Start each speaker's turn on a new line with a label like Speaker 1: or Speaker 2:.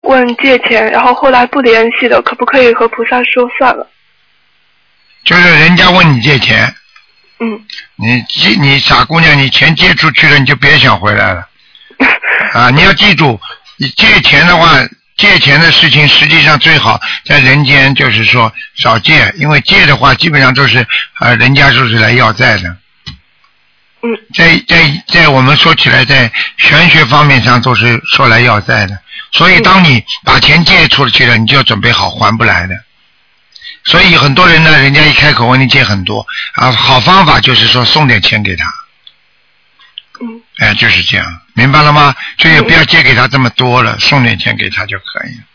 Speaker 1: 问借钱，然后后来不联系的，可不可以和菩萨说算了？
Speaker 2: 就是人家问你借钱，你傻姑娘，你钱借出去了，你就别想回来了。啊，你要记住，你借钱的话，借钱的事情实际上最好在人间就是说少借，因为借的话基本上都是人家就是来要债的。在我们说起来，在玄学方面上都是说来要债的，所以当你把钱借出去了，你就要准备好还不来的。所以很多人呢，人家一开口问你借很多啊，好方法就是说送点钱给他。就是这样，明白了吗？就也不要借给他这么多了，送点钱给他就可以了。